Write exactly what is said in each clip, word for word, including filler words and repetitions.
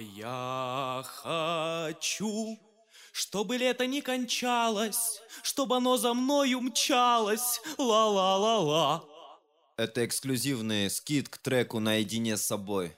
я хочу, чтобы лето не кончалось, чтобы оно за мною мчалось. Ла-ла-ла-ла. Это эксклюзивный скит к треку «Наедине с собой».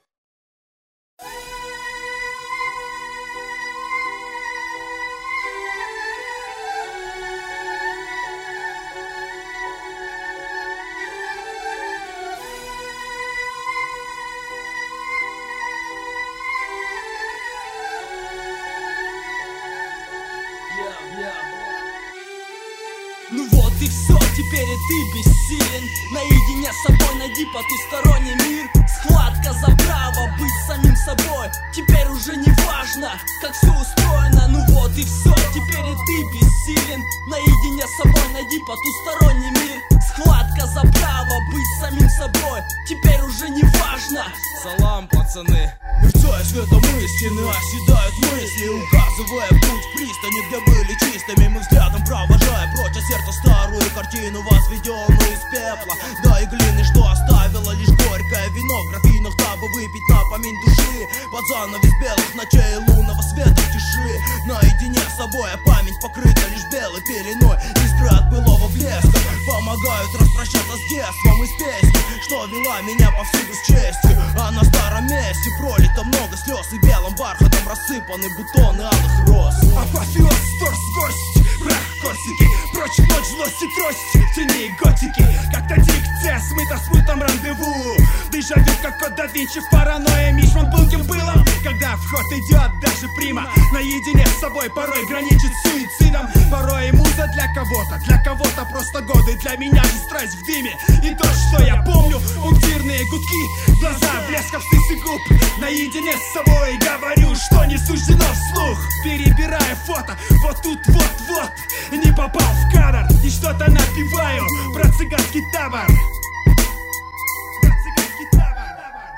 Ну вот и все, теперь и ты бессилен. Наедине с собой найди потусторонний мир. Схватка за право быть самим собой. Теперь уже не важно, как все устроено. Ну вот и все, теперь и ты бессилен. Наедине с собой найди потусторонний мир. Схватка за право быть самим собой. Теперь уже не важно. Салам, пацаны. Мерцая светом истины, оседают мысли, указывая путь к пристани, где были чистыми. Мы взглядом провожая прочь от сердца старую картину, возведенную из пепла, да и глины, что оставила лишь горькое вино в графинах, дабы выпить напомин души. Под занавес белых ночей лунного света в тиши, наедине с собой, а память покрыта лишь белой пеленой. Искры от былого блеска помогают распрощаться с детством из песни, что вела меня повсюду с честью. А на старом месте пролито много слез, и белым бархатом рассыпаны бутоны алых роз. Апофеоз, торс, гость, прах, корсики, прочь ночь, злость и трость, тени и готики. Как-то дикция смыта смутом рандеву. Дежавю, как код да Винчи в паранойе. Мичман был кем было, когда в ход идет даже прима. Наедине с собой порой граничит с суицидом. Порой и муза для кого-то, для кого-то просто годы. Для меня же страсть в дыме. И то, что я помню, пунктирные гудки, глаза, блеск абсциссы губ. Наедине с собой говорю, что не суждено вслух. Перебирая фото, вот тут, вот-вот, не попал в кадр. И что-то напеваю про цыганский табор. Про цыганский табор.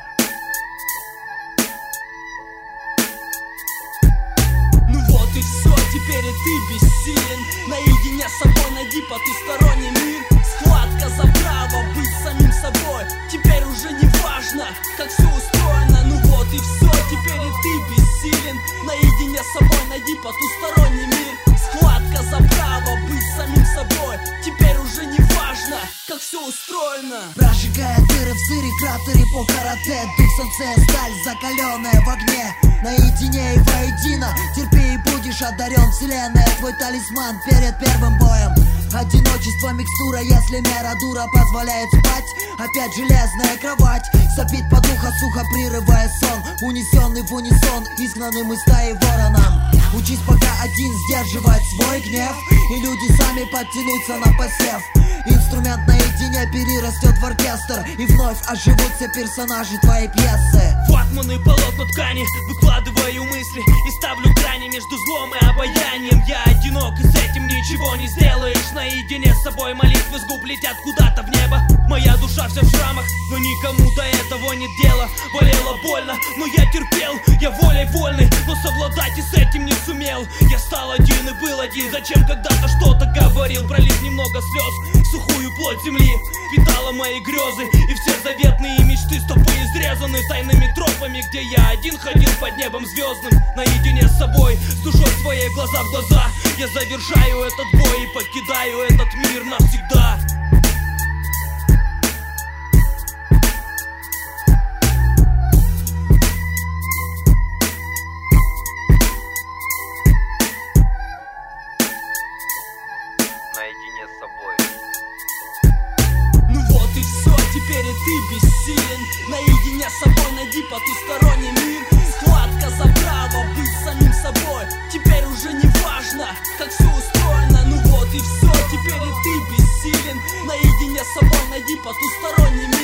Ну вот и все, теперь и ты бессилен. Наедине с собой найди потусторонний мир. Схватка за право быть самим собой. Теперь уже не важно, как все устроено. Ну вот и все, теперь и ты бессилен. Наедине с собой найди потусторонний мир. Схватка за право быть самим собой. Теперь уже не важно, как все устроено. Прожигая дыры в сыре, кратеры по карате. Дух солнце, сталь закаленная в огне. Наедине и воедино, терпи и будешь одарен. Вселенная твой талисман перед первым боем. Одиночество микстура, если мера дура позволяет спать. Опять железная кровать, сопит подуха сухо, прерывая сон. Унесенный в унисон, изгнанным из стаи вороном. Учись пока один сдерживать свой гнев, и люди сами подтянутся на посев. Инструмент наедине перерастет в оркестр, и вновь оживут все персонажи твоей пьесы. Ватманы, полотна ткани, выкладываю мысли и ставлю грани между злом и обаянием. Я одинок, и с этим ничего не сделаешь. Наедине с собой молитвы с губ летят куда-то в небо. Моя душа вся в шрамах, но никому до этого нет дела. Болело больно, но я терпел, я волей вольный, но совладать и с этим не сумел. Я стал один и был один, зачем когда-то что-то говорил. Пролив немного слез, сухую плоть земли питала мои грезы, и все заветные мечты стопы изрезаны тайными тропами, где я один ходил под небом звездным. Наедине с собой, с душой своей, глаза в глаза, я завершаю этот бой и покидаю этот мир навсегда. Наедине с собой. Ну вот и все, теперь и ты бессилен. Наедине с собой найди потусторонний мир. Схватка за право быть самим собой. Теперь уже не важно, как все устроено. Ну вот и все, теперь и ты бессилен. Наедине с собой найди потусторонний мир.